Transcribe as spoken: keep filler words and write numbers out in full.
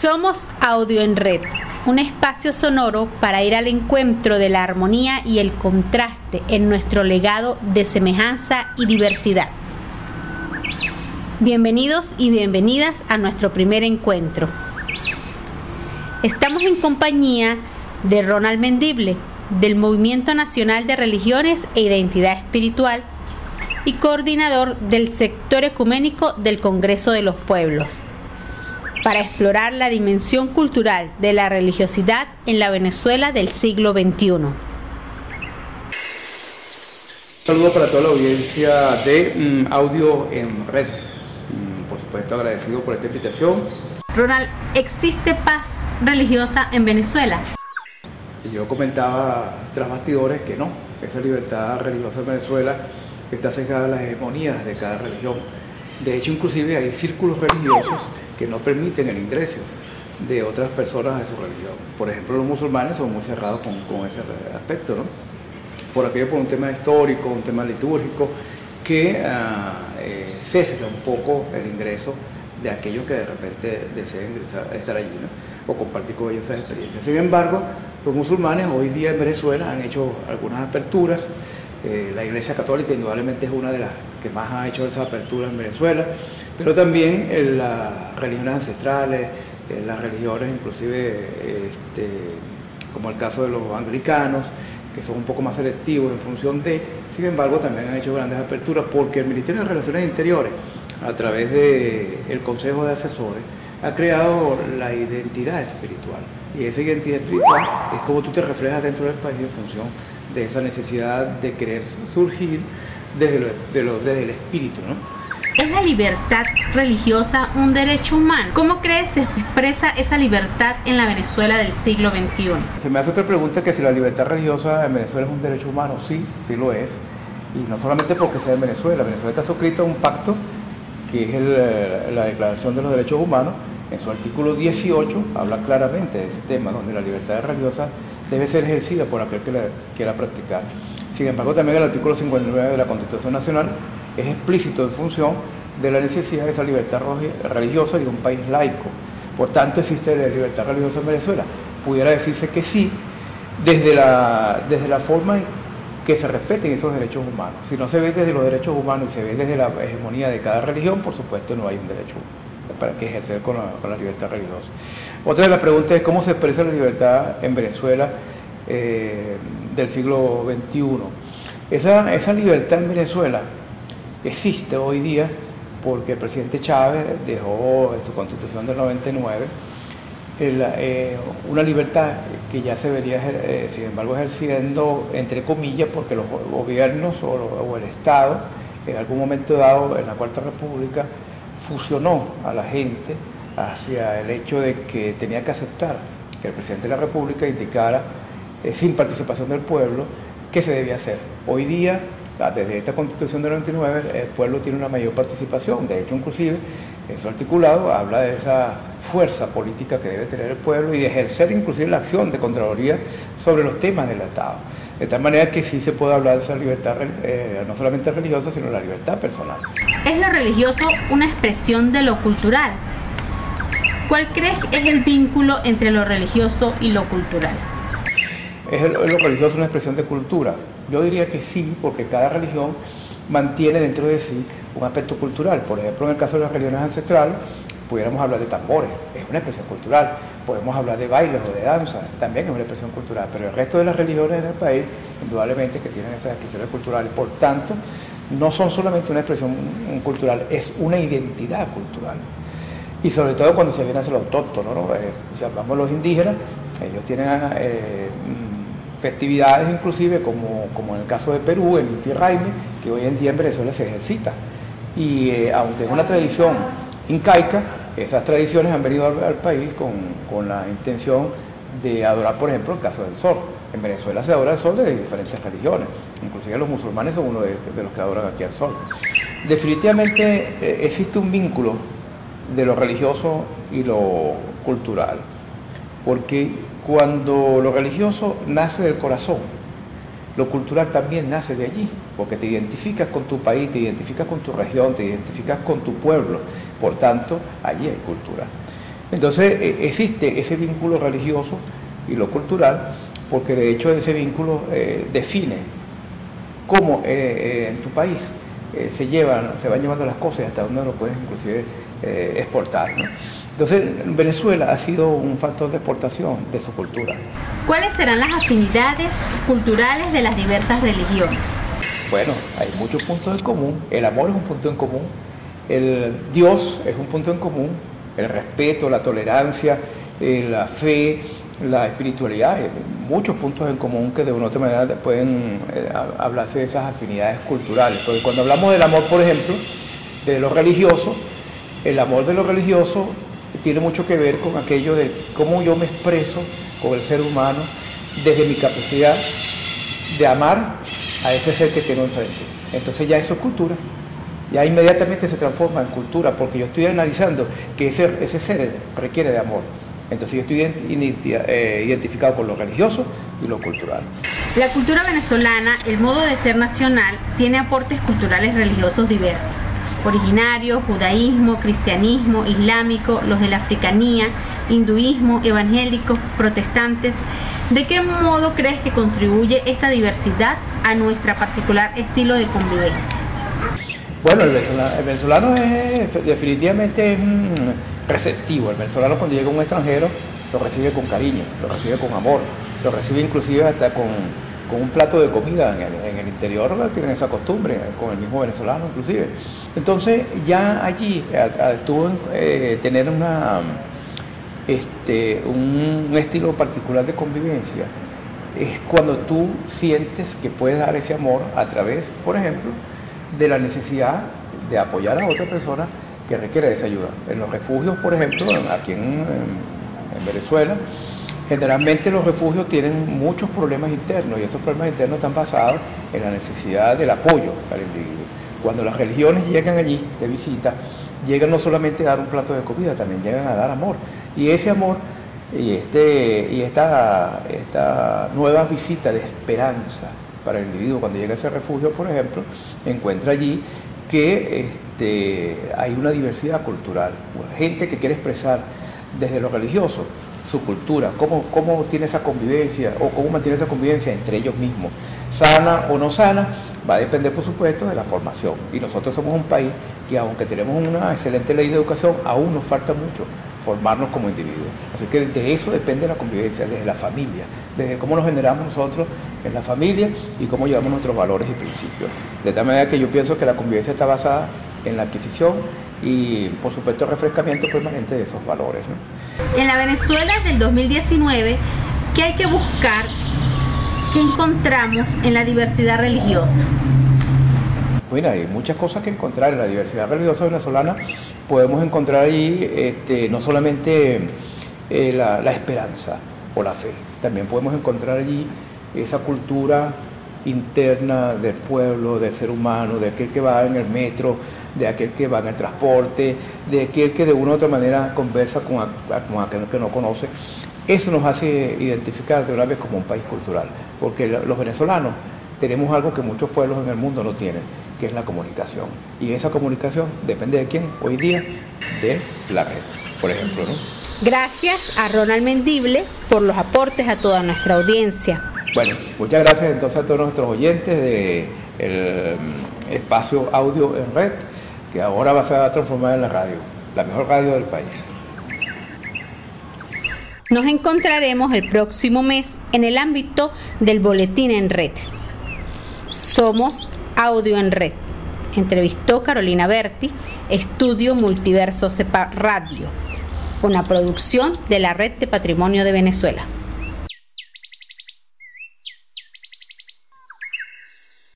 Somos Audio en Red, un espacio sonoro para ir al encuentro de la armonía y el contraste en nuestro legado de semejanza y diversidad. Bienvenidos y bienvenidas a nuestro primer encuentro. Estamos en compañía de Ronald Mendible, del Movimiento Nacional de Religiones e Identidad Espiritual y coordinador del sector ecuménico del Congreso de los Pueblos, para explorar la dimensión cultural de la religiosidad en la Venezuela del siglo veintiuno. Un saludo para toda la audiencia de um, Audio en Red. Um, por supuesto, agradecido por esta invitación. Ronald, ¿existe paz religiosa en Venezuela? Y yo comentaba tras bastidores que no, esa libertad religiosa en Venezuela está sesgada a las hegemonías de cada religión. De hecho, inclusive hay círculos religiosos que no permiten el ingreso de otras personas de su religión. Por ejemplo, los musulmanes son muy cerrados con, con ese aspecto, ¿no? Por aquello, por un tema histórico, un tema litúrgico, que uh, eh, sesga un poco el ingreso de aquellos que de repente desean ingresar, estar allí, ¿no? O compartir con ellos esas experiencias. Sin embargo, los musulmanes hoy día en Venezuela han hecho algunas aperturas. Eh, la Iglesia Católica indudablemente es una de las que más ha hecho esa apertura en Venezuela, pero también en las religiones ancestrales, en las religiones inclusive este, como el caso de los anglicanos, que son un poco más selectivos en función de, sin embargo también han hecho grandes aperturas porque el Ministerio de Relaciones Interiores, a través del Consejo de Asesores, ha creado la identidad espiritual, y esa identidad espiritual es como tú te reflejas dentro del país en función de esa necesidad de querer surgir desde, lo, de lo, desde el espíritu, ¿no? ¿Es la libertad religiosa un derecho humano? ¿Cómo crees se expresa esa libertad en la Venezuela del siglo veintiuno? Se me hace otra pregunta, que si la libertad religiosa en Venezuela es un derecho humano. Sí, sí lo es, y no solamente porque sea en Venezuela. Venezuela está suscrito a un pacto que es el, la Declaración de los Derechos Humanos. En su artículo dieciocho habla claramente de ese tema, donde la libertad religiosa debe ser ejercida por aquel que la quiera practicar. Sin embargo, también el artículo cincuenta y nueve de la Constitución Nacional es explícito en función de la necesidad de esa libertad religiosa de un país laico. Por tanto, existe la libertad religiosa en Venezuela. Pudiera decirse que sí, desde la, desde la forma en que se respeten esos derechos humanos. Si no se ve desde los derechos humanos y se ve desde la hegemonía de cada religión, por supuesto no hay un derecho para que ejercer con la, con la libertad religiosa. Otra de las preguntas es cómo se expresa la libertad en Venezuela eh, del siglo veintiuno. Esa, esa libertad en Venezuela existe hoy día porque el presidente Chávez dejó en su Constitución del noventa y nueve el, eh, una libertad que ya se vería, eh, sin embargo, ejerciendo entre comillas, porque los gobiernos o, o el Estado en algún momento dado en la Cuarta República fusionó a la gente hacia el hecho de que tenía que aceptar que el presidente de la República indicara eh, sin participación del pueblo qué se debía hacer. Hoy día, desde esta Constitución del noventa y nueve, el pueblo tiene una mayor participación. De hecho, inclusive, en su articulado habla de esa fuerza política que debe tener el pueblo y de ejercer inclusive la acción de Contraloría sobre los temas del Estado. De tal manera que sí se puede hablar de esa libertad, eh, no solamente religiosa, sino la libertad personal. ¿Es lo religioso una expresión de lo cultural? ¿Cuál crees que es el vínculo entre lo religioso y lo cultural? ¿Es lo religioso una expresión de cultura? Yo diría que sí, porque cada religión mantiene dentro de sí un aspecto cultural. Por ejemplo, en el caso de las religiones ancestrales, pudiéramos hablar de tambores, es una expresión cultural. Podemos hablar de bailes o de danza, también es una expresión cultural. Pero el resto de las religiones en el país, indudablemente que tienen esas expresiones culturales. Por tanto, no son solamente una expresión cultural, es una identidad cultural. Y sobre todo cuando se viene hacia los autóctonos, ¿no? Eh, si hablamos de los indígenas, ellos tienen eh, festividades inclusive, como, como en el caso de Perú, el Inti Raymi, que hoy en día en Venezuela se ejercita. Y eh, aunque es una tradición incaica, esas tradiciones han venido al, al país con, con la intención de adorar, por ejemplo, el caso del sol. En Venezuela se adora el sol desde diferentes religiones, inclusive los musulmanes son uno de, de los que adoran aquí al sol. Definitivamente eh, existe un vínculo de lo religioso y lo cultural, porque cuando lo religioso nace del corazón, lo cultural también nace de allí, porque te identificas con tu país, te identificas con tu región, te identificas con tu pueblo, por tanto, allí hay cultura. Entonces existe ese vínculo religioso y lo cultural, porque de hecho ese vínculo eh, define cómo eh, eh, en tu país eh, se llevan, se van llevando las cosas y hasta dónde lo puedes inclusive eh, exportar, ¿no? Entonces Venezuela ha sido un factor de exportación de su cultura. ¿Cuáles serán las afinidades culturales de las diversas religiones? Bueno, hay muchos puntos en común. El amor es un punto en común, el Dios es un punto en común, el respeto, la tolerancia, eh, la fe, la espiritualidad, eh, muchos puntos en común que de una u otra manera pueden eh, hablarse de esas afinidades culturales. Porque cuando hablamos del amor, por ejemplo, de lo religioso, el amor de lo religioso tiene mucho que ver con aquello de cómo yo me expreso con el ser humano desde mi capacidad de amar a ese ser que tengo enfrente. Entonces ya eso es cultura. Ya inmediatamente se transforma en cultura, porque yo estoy analizando que ese, ese ser requiere de amor. Entonces yo estoy identificado con lo religioso y lo cultural. La cultura venezolana, el modo de ser nacional, tiene aportes culturales religiosos diversos. Originario, judaísmo, cristianismo, islámico, los de la africanía, hinduismo, evangélicos, protestantes. ¿De qué modo crees que contribuye esta diversidad a nuestro particular estilo de convivencia? Bueno, el venezolano, el venezolano es definitivamente es receptivo. El venezolano cuando llega un extranjero lo recibe con cariño, lo recibe con amor, lo recibe inclusive hasta con, con un plato de comida. En el, en el interior tienen esa costumbre, con el mismo venezolano inclusive. Entonces ya allí tuvo eh, tener una, este, un, un estilo particular de convivencia. Es cuando tú sientes que puedes dar ese amor a través, por ejemplo, de la necesidad de apoyar a otra persona que requiere esa ayuda. En los refugios, por ejemplo, aquí en, en, en Venezuela, generalmente los refugios tienen muchos problemas internos y esos problemas internos están basados en la necesidad del apoyo al individuo. Cuando las religiones llegan allí de visita, llegan no solamente a dar un plato de comida, también llegan a dar amor. Y ese amor y, este, y esta, esta nueva visita de esperanza para el individuo cuando llega a ese refugio, por ejemplo, encuentra allí que este, hay una diversidad cultural, gente que quiere expresar desde lo religioso su cultura, cómo, cómo tiene esa convivencia o cómo mantiene esa convivencia entre ellos mismos, sana o no sana, va a depender por supuesto de la formación. Y nosotros somos un país que aunque tenemos una excelente ley de educación, aún nos falta mucho formarnos como individuos. Así que de eso depende la convivencia, desde la familia, desde cómo nos generamos nosotros en la familia y cómo llevamos nuestros valores y principios. De tal manera que yo pienso que la convivencia está basada en la adquisición y por supuesto el refrescamiento permanente de esos valores, ¿no? En la Venezuela del dos mil diecinueve, ¿qué hay que buscar? ¿Qué encontramos en la diversidad religiosa? Bueno, hay muchas cosas que encontrar en la diversidad religiosa venezolana. Podemos encontrar ahí este, no solamente eh, la, la esperanza o la fe, también podemos encontrar allí esa cultura interna del pueblo, del ser humano, de aquel que va en el metro, de aquel que va en el transporte, de aquel que de una u otra manera conversa con, a, con aquel que no conoce. Eso nos hace identificar de una vez como un país cultural, porque los venezolanos tenemos algo que muchos pueblos en el mundo no tienen, que es la comunicación. Y esa comunicación depende de quién hoy día, de la red, por ejemplo, ¿no? Gracias a Ronald Mendible por los aportes a toda nuestra audiencia. Bueno, muchas gracias entonces a todos nuestros oyentes del espacio audio en red, que ahora va a ser transformada en la radio, la mejor radio del país. Nos encontraremos el próximo mes en el ámbito del boletín en red. Somos Audio en Red. Entrevistó Carolina Berti, Estudio Multiverso CEPA Radio, una producción de la Red de Patrimonio de Venezuela.